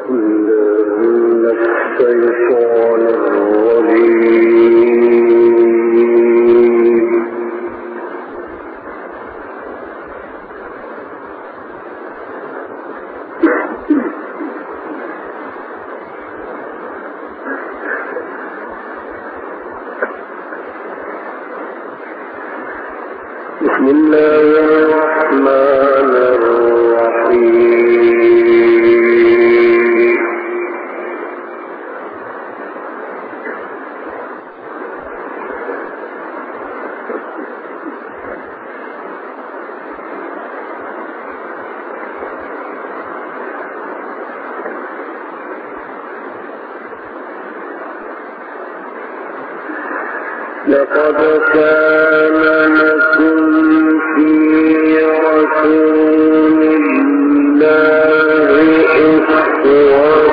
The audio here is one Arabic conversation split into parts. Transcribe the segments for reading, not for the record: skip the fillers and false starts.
بسم الله الرحمن الرحيم. لقد كان لكم في رسول الله أسوة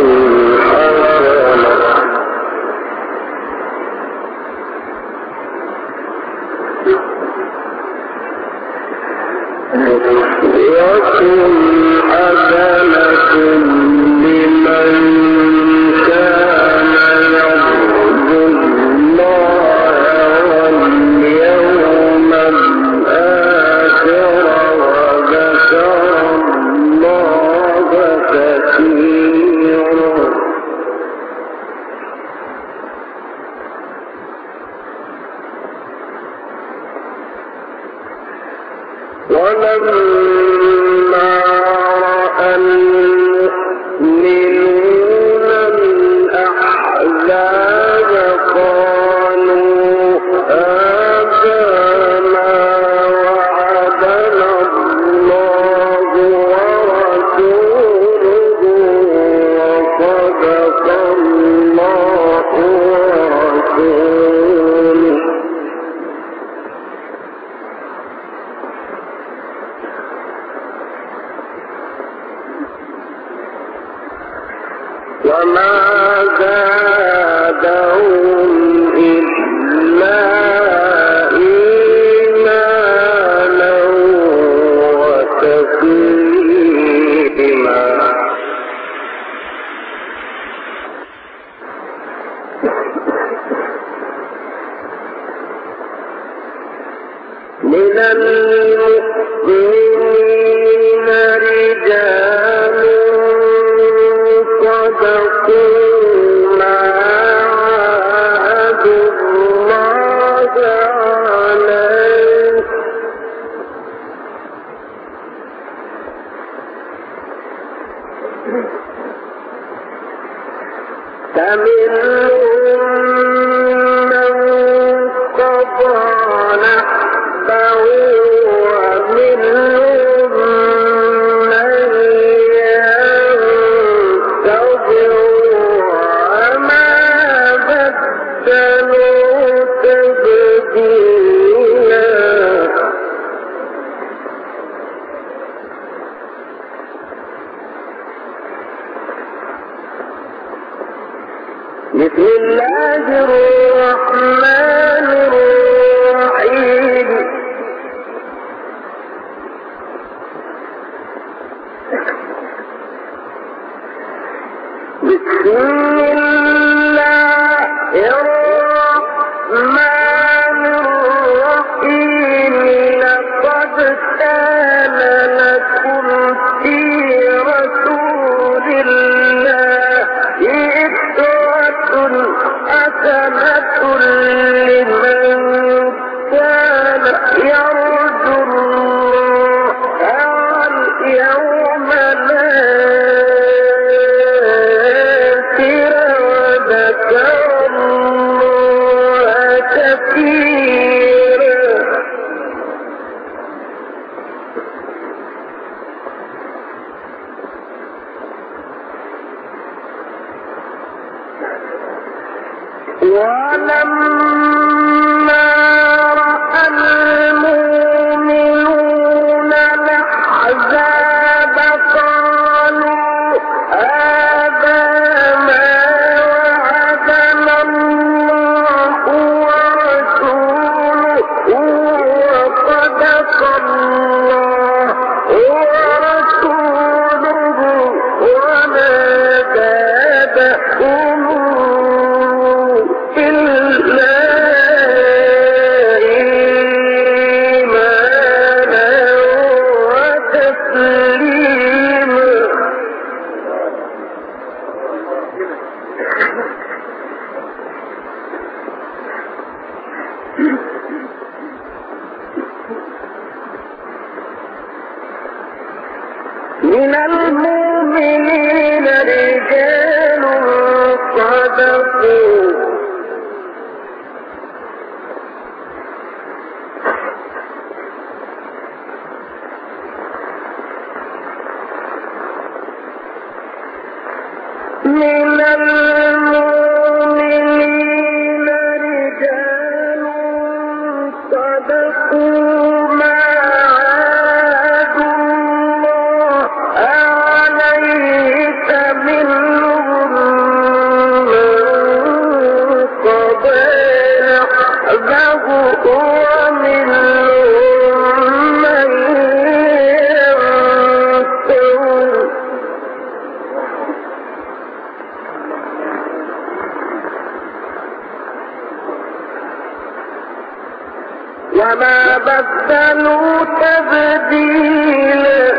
حسنة لمن كان يرجو الله واليوم الآخر وذكر الله كثيرا. ولما رأى المؤمنون الأحزاب قالوا هذا ما وعدنا الله ورسوله وصدق الله ورسوله. وما زادهم إلا إيمانا وتسليما. من المؤمنين رجال صدقوا ما عاهدوا الله عليه فمنهم من قضى نحبه ومنهم من ينتظر وما بدلوا تبديلا. بسم الله الرحمن الرحيم. بسم الله الرحمن الرحيم. لقد كان لكم في رسول الله أسوة حسنة لمن كان يرجو الله واليوم الآخر وذكر الله كثيرا. ولما رأى المؤمنون الأحزاب قالوا هذا ما وعدنا الله ورسوله وصدق الله ورسوله وما من المؤمنين رجال صدقوا ما عاهدوا الله عليه فمنهم من قضى نحبه ومنهم من ينتظر وما بدلوا تبديلا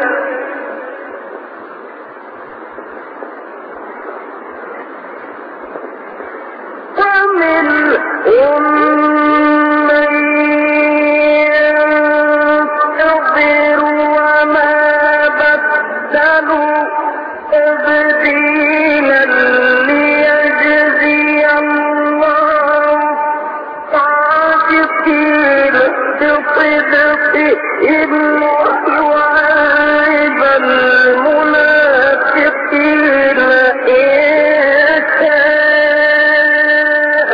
ومنهم من ينتظر وما بدلوا تبديلا ليجزي الله الصادقين بصدقهم ويعذب المنافقين إن شاء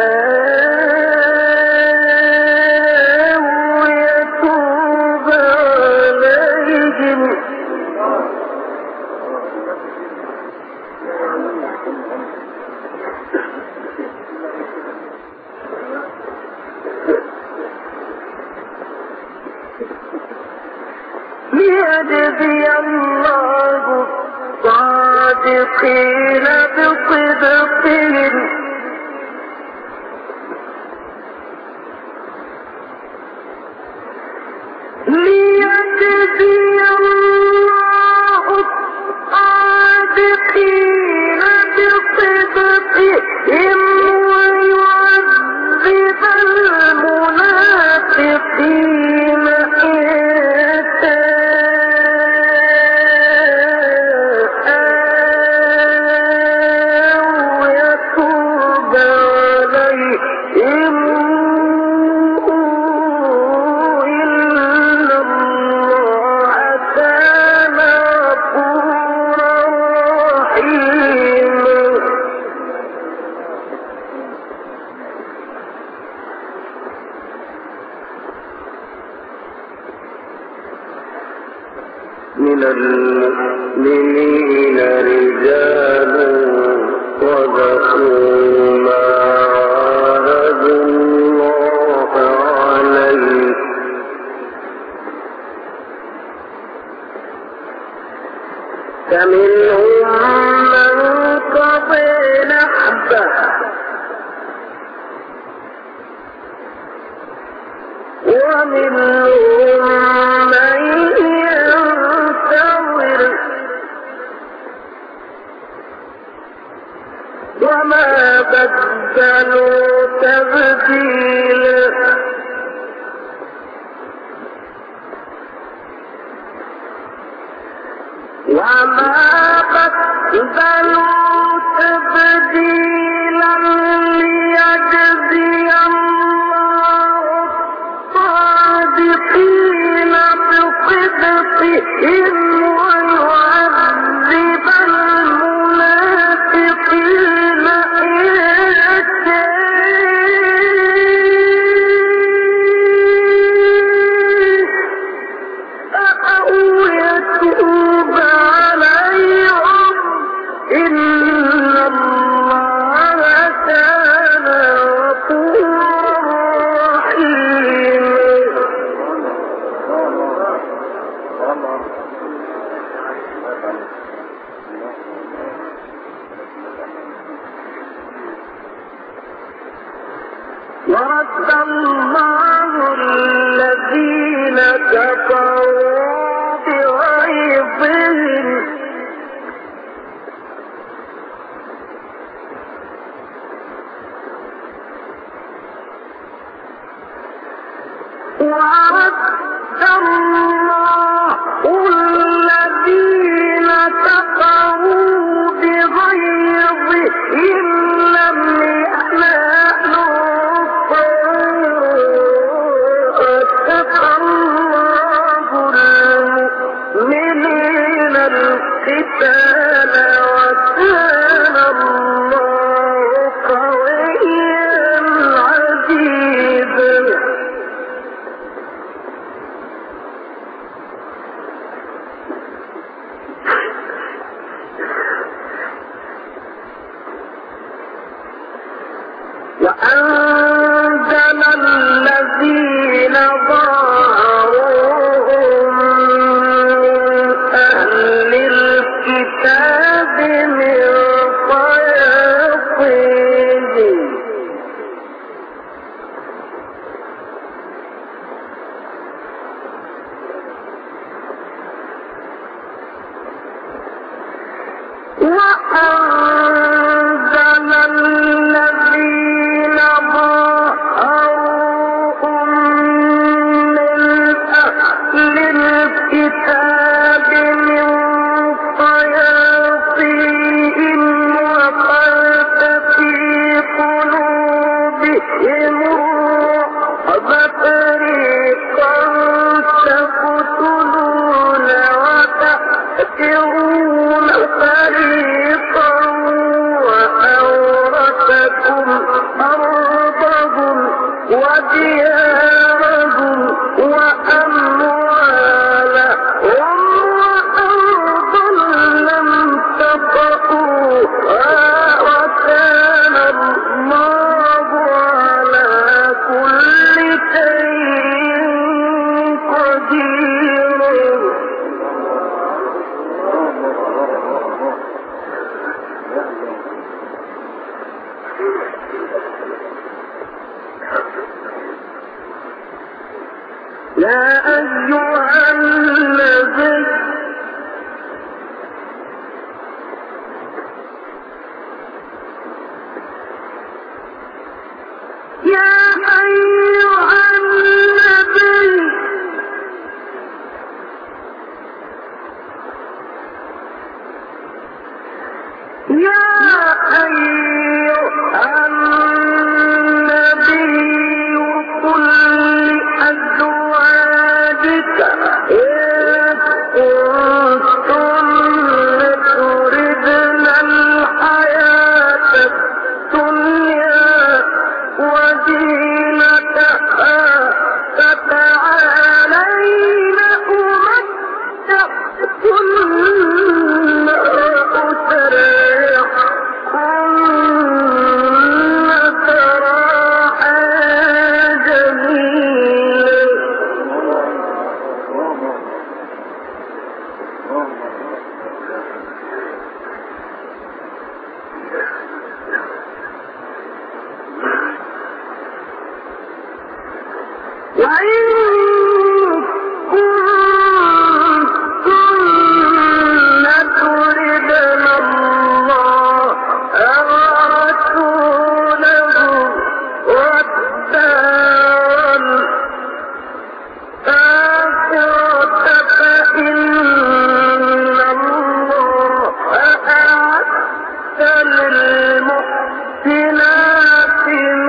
ويتوب عليهم ليجزي الله الصادقين بصدقهم ليجزي الله الصادقين بصدقهم ويعذب المنافقين من المؤمنين رجال صدقوا ما عاهدوا الله عليه فمنهم من قضى نحبه ومنهم من ينتظر وما بدلوا تبديلا وما بدلوا تبديلا ليجزي الله الصادقين بصدقهم ويعذب المنافقين إن شاء أو يتوب عليهم إن الله كان غفورا رحيما ورد الله الذين كفروا بغيظهم ورد الله الذين كفروا بغيظهم لم ينالوا خيرا ظاهروهم من أهل الكتاب من صياصيهم وأنزل الذين ظاهروهم من أهل الكتاب من صياصيهم وقذف في قلوبهم الرعب فريقا تقتلون وتأسرون فريقا وأورثكم أرضهم وديارهم وأموالهم وأرضا لم تطئوها وكان الله على كل شيء قدير. يا أيها النبي قل لأزواجك إن كنتن تردن الحياة الدنيا وزينتها فتعالين أمتعكن وأسرحكن سراحا جميلا. وإن كنتن تردن الله ورسوله والدار الآخرة فإن الله أعد للمحسنات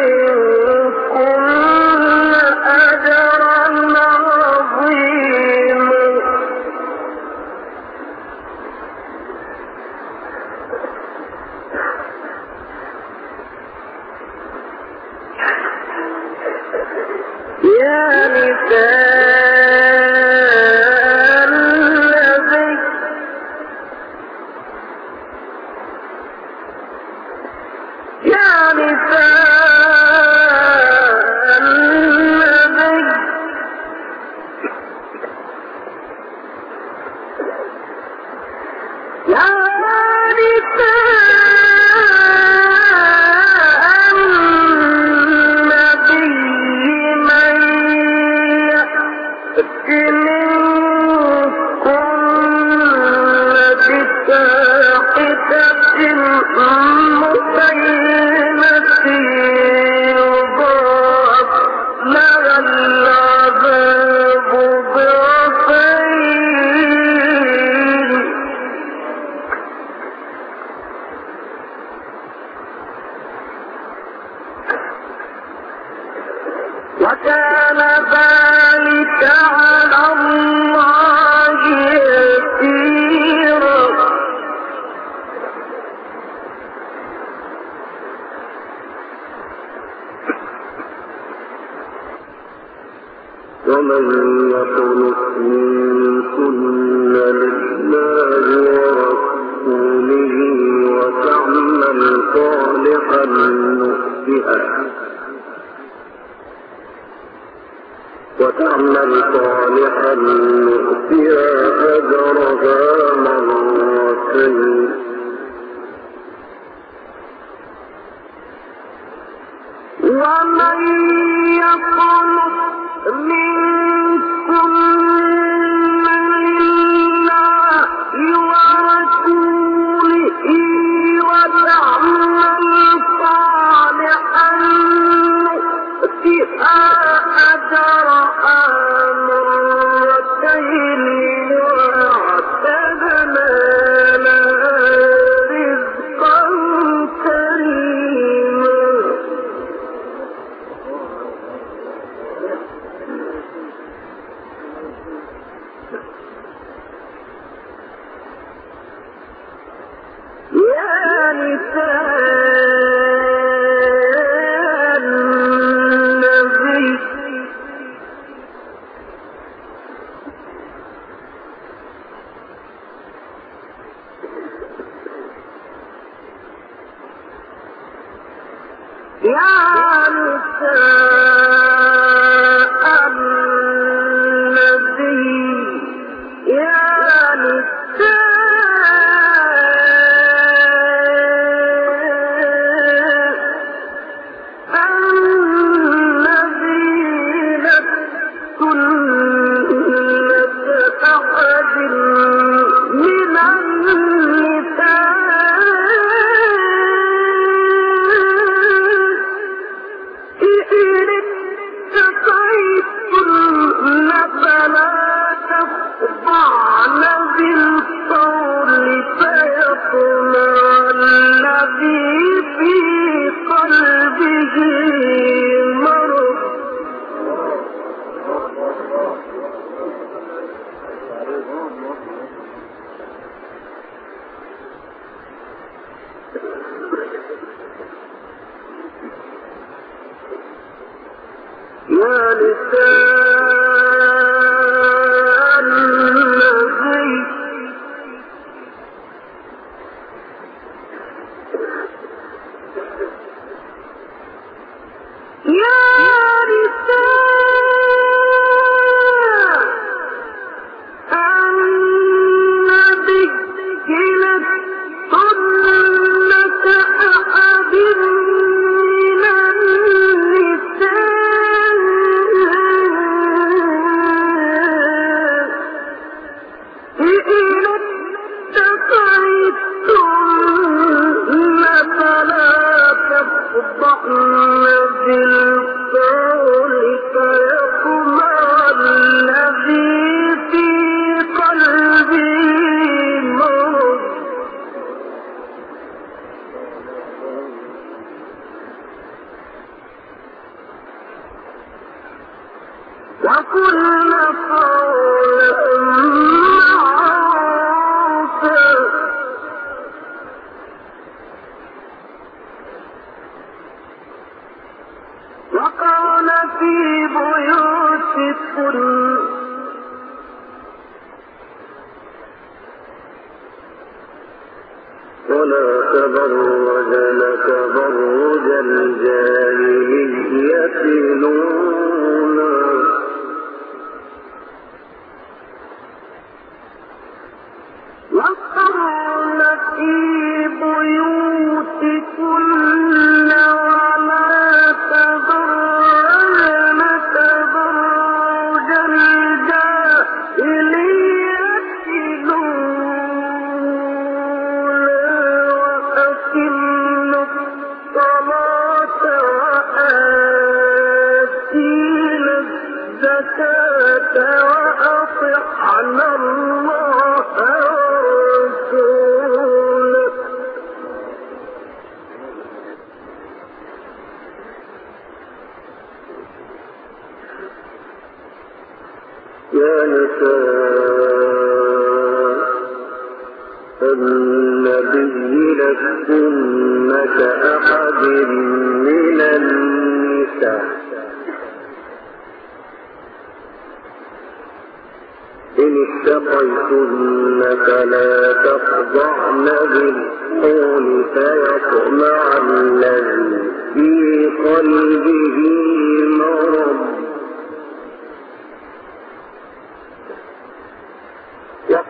منكن أجرا عظيما. يا نساء النبي يا نساء النبي يا نساء النبي من يأت منكن بفاحشة مبينة يضاعف لها العذاب ضعفين وكان ذلك على الله يسيرا. ومن يقنط منكن لله ورسوله وتعمل صالحا نؤتها وتعمل صالحا نؤتها أجرها مرتين ومن يقنط منكم لله ورسوله وتعمل صالحا نؤتها أجرها مرتين وأعتدنا لها رزقا كريما يا نساء النبي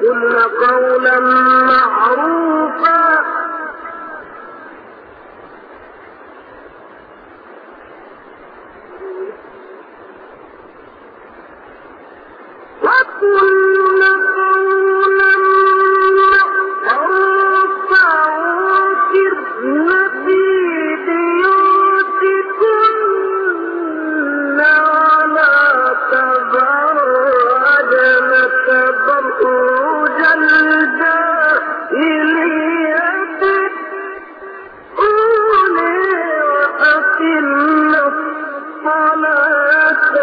وقلن قولا معروفا وقلن قولا معروفا وقرن في بيوتكن ولا تبرجن تبرج الجاهلية الأولى وأقمن الصلاة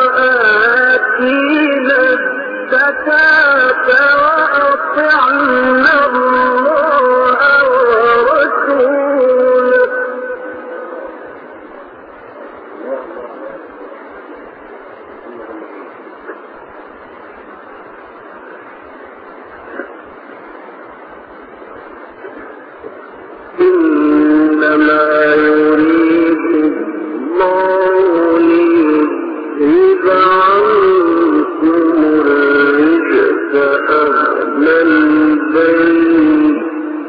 وآتينا الزكاة وأطعنا الله ورسوله إنما يريد الله ليذهب عنكم الرجس أهل البيت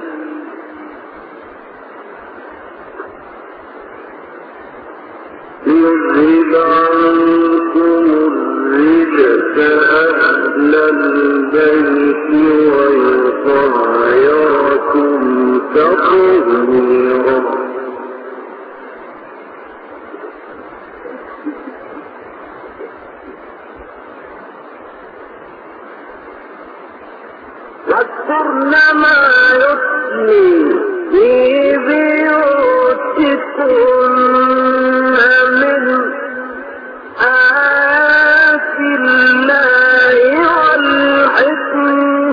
ليذهب عنكم الرجس أهل البيت ويطهركم تطهيرا واذكرن ما يتلي في بيوتكن من آيات الله والحكمة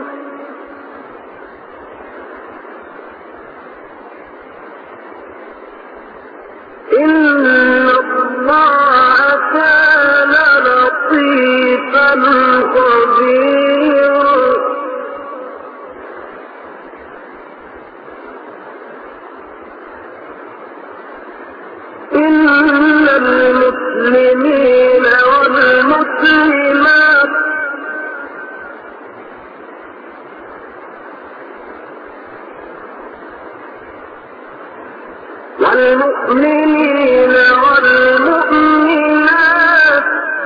إن الله كان لطيفا خبيرا إن المسلمين والمسلمات والمؤمنين والمؤمنات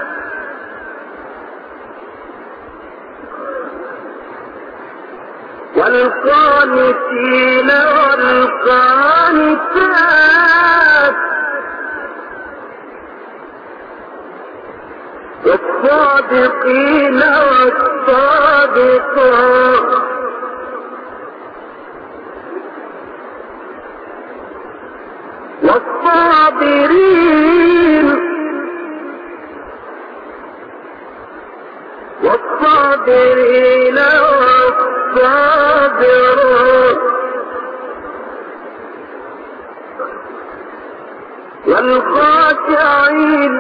والقانتين والقانتات والصادقين والصادقات والصابرين والصابرين والصابرات والخاشعين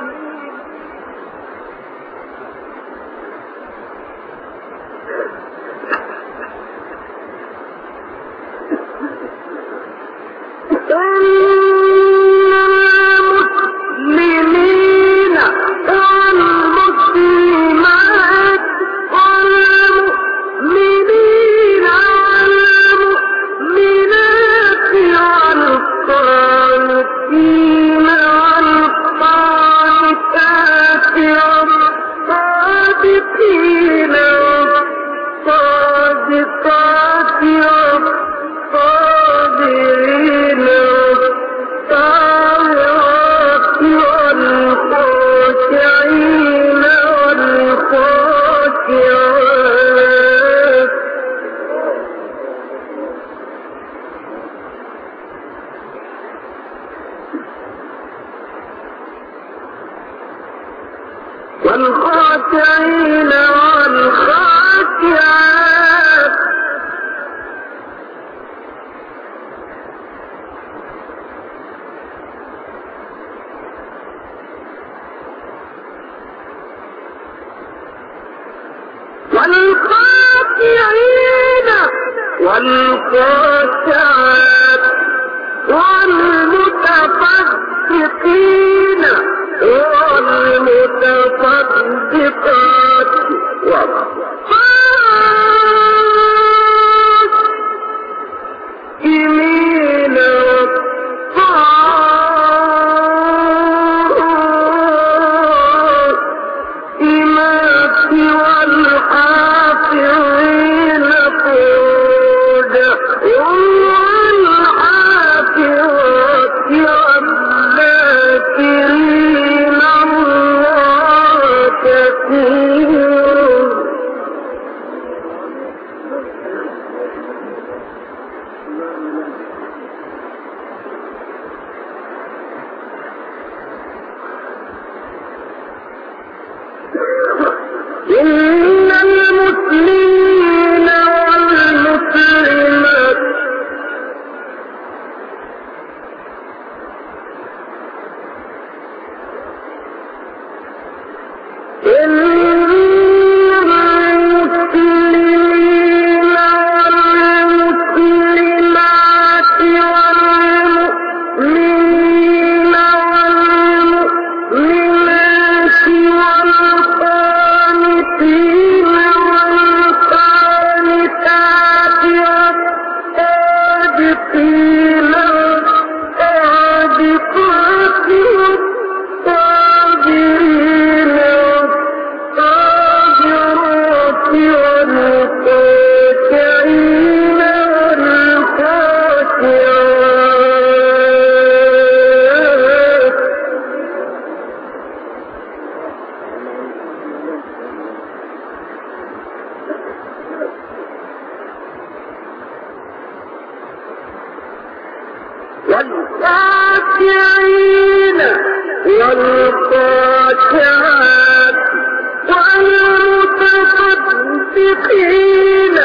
المسلمين والمسلمات والمؤمنين والمؤمنات والقانتين والقانتات والصادقين والصادقات والصابرين والصابرات والخاشعين والخاشعات والخاشعين والخاشعات والخاشعين والخاشعات والمتصدقين والمتصدقات والصابرين إن المسلمين والمسلمات والراكعين والراكعات والمتصدقين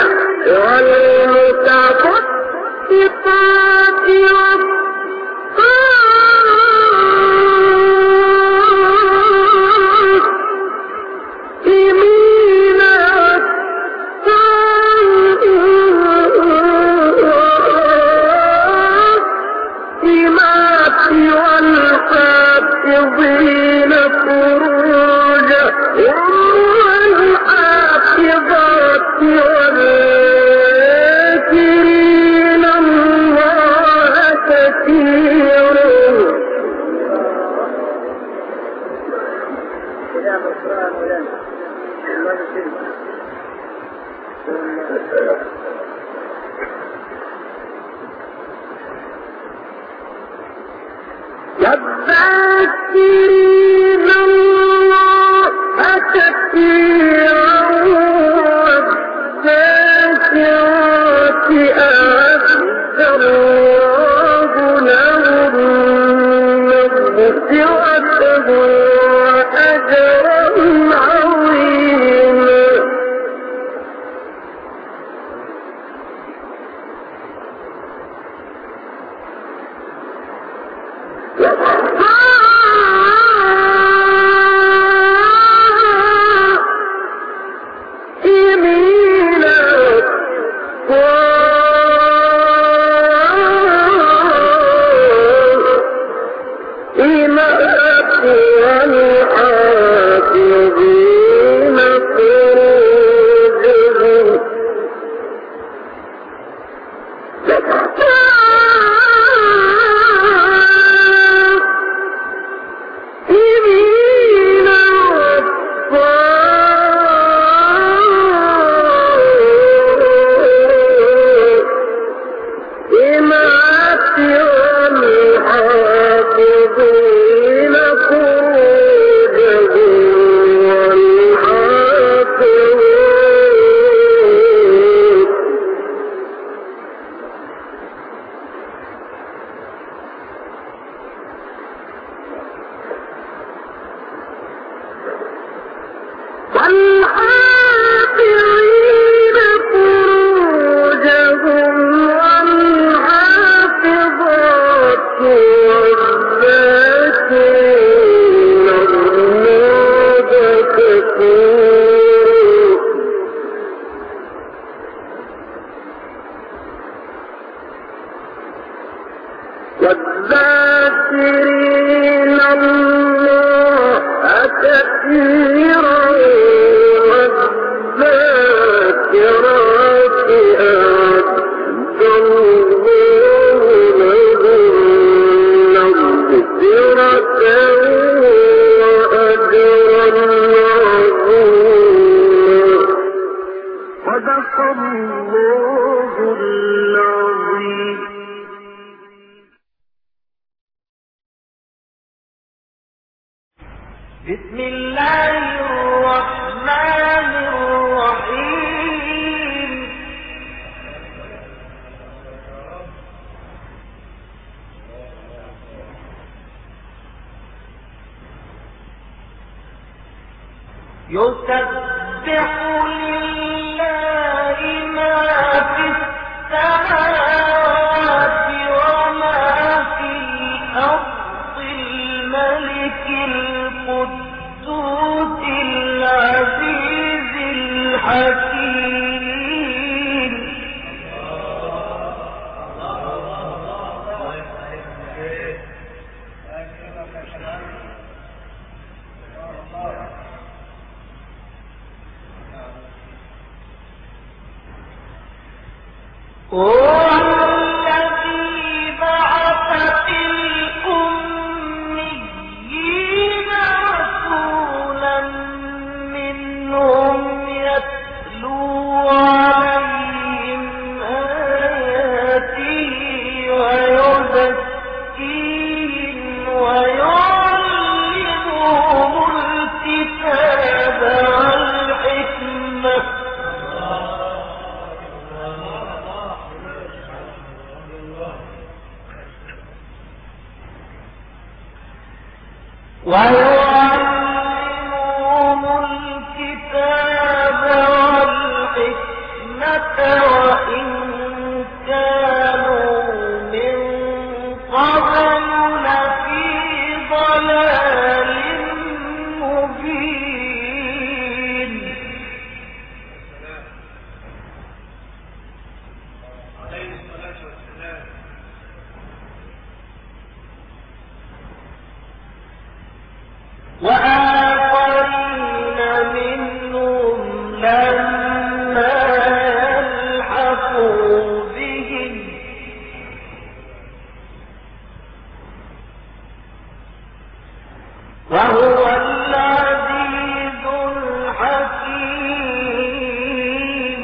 والمتصدقات والحافظين فروجهم والحافظات والذاكرين الله كثيرا والذاكرين الله كثيرا والذاكرات أعد الله لهم مغفرة وأجرا عظيما والذاكرين الله كثيرا والذاكرات أعد الله لهم مغفرة وأجرا عظيما صدق الله العظيم. بسم الله الرحمن الرحيم يسبح لله ما في السماوات وما في الأرض الملك القدوس العزيز الحكيم. هو الذي بعث في الأميين رسولا منهم يتلو عليهم آياته ويزكيهم ويعلمهم الكتاب والحكمة وإن كانوا من قبل لفي ضلال مبين. عليه الصلاة والسلام. وآخرين منهم لما يلحقوا بهم وهو العزيز الحكيم.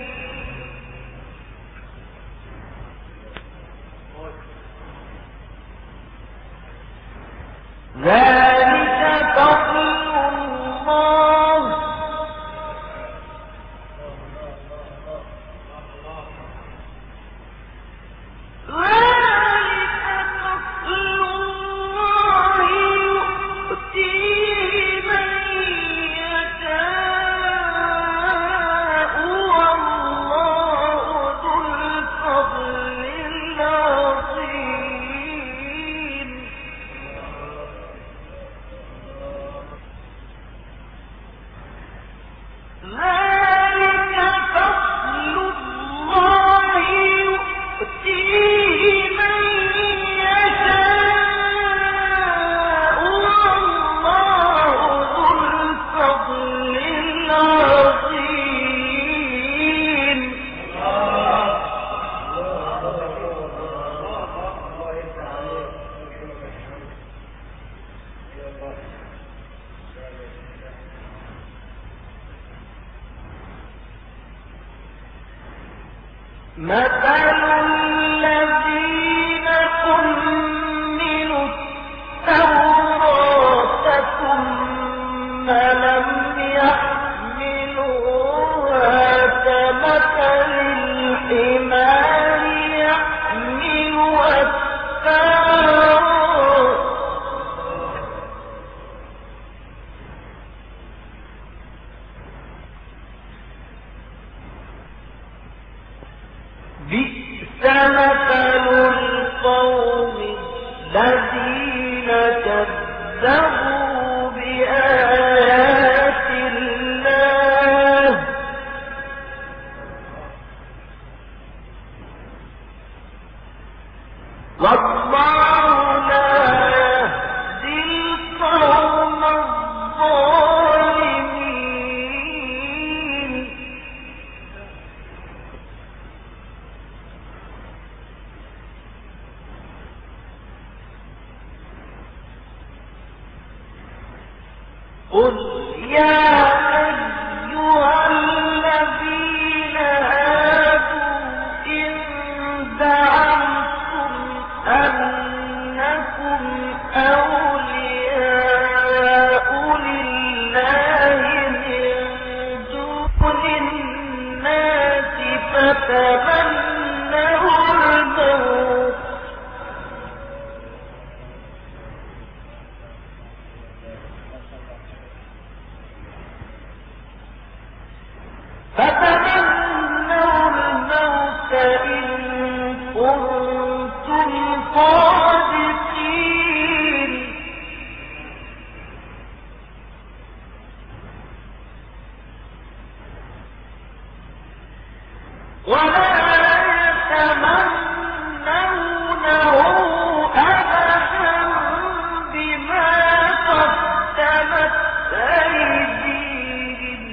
ذلك فضل الله يؤتيه من يشاء والله ذو الفضل العظيم. ذلك فضل الله يؤتيه من يشاء والله ذو الفضل العظيم. مثل الذين حملوا التوراة ثم لم يحملوها كمثل الحمار يحمل أسفارا بئس مثل القوم الذين كذبوا بآيات الله والله لا يهدي القوم الظالمين. قل يا أيها الذين هادوا إن زعمتم أنكم أولياء لله من دون الناس فتمنوا الموت كنتم صادقين ولا يتمنونه أبدا بما قدمت أيديهم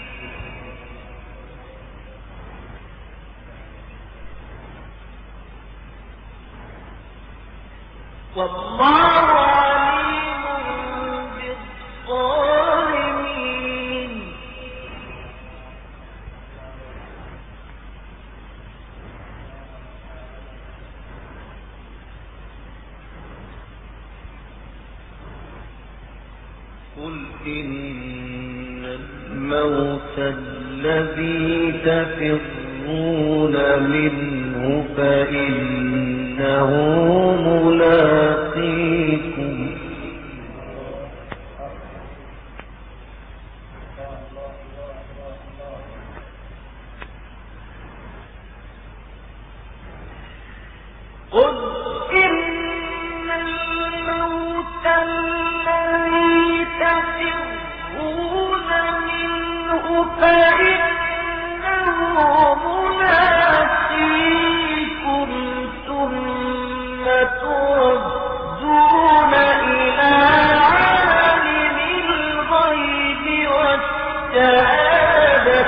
والله عليم بالظالمين قل إن الموت الذي تفرون منه فإنه ملاقيكم قل إن الموت الذي تفرون منه فإنه ملاقيكم ثم تردون إلى عالم الغيب والشهادة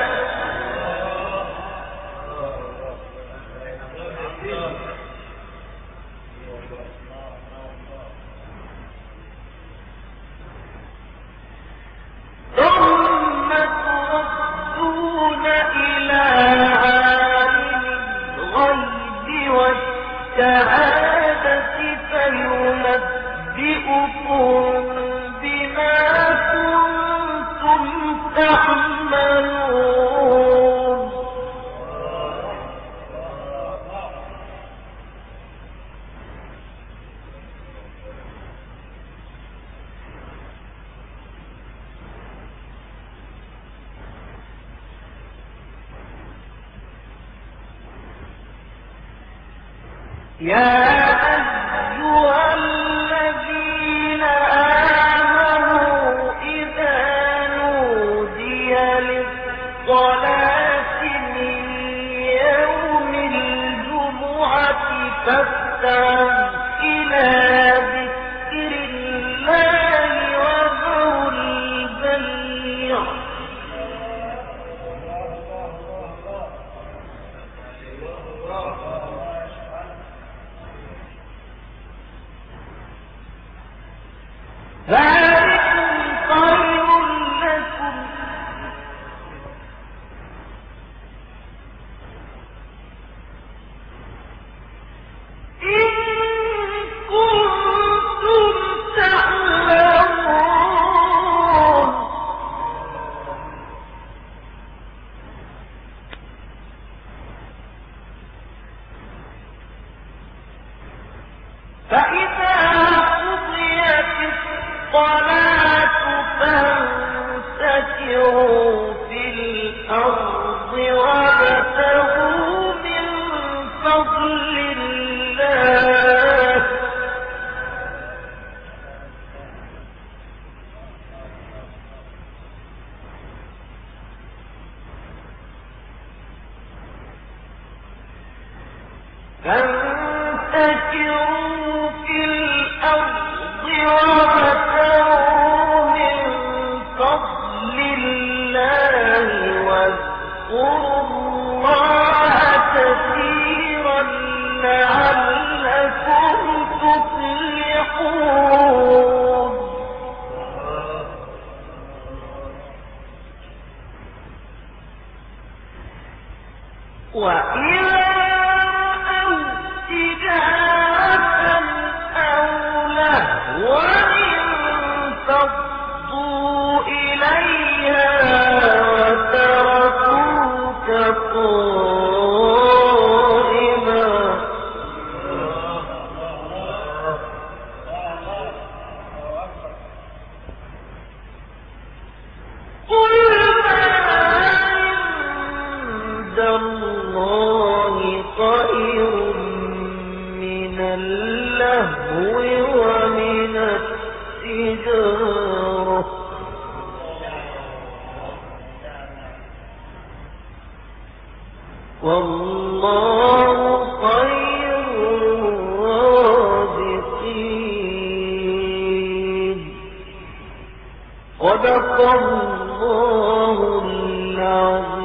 ثم تردون إلى عالم الغيب والشهادة فينبئكم بما كنتم تعملون يا أيها الذين آمنوا إذا نودي للصلاة من يوم الجمعة فاسعوا إلى ذكر الله وذروا البيع ذلكم خير لكم إن كنتم تعلمون فإذا قضيت الصلاة فانتشروا في الأرض وابتغوا من فضل الله فانتشروا في الأرض وابتغوا من اللهو ومن التجارة والله خير الرازقين صدق الله العظيم.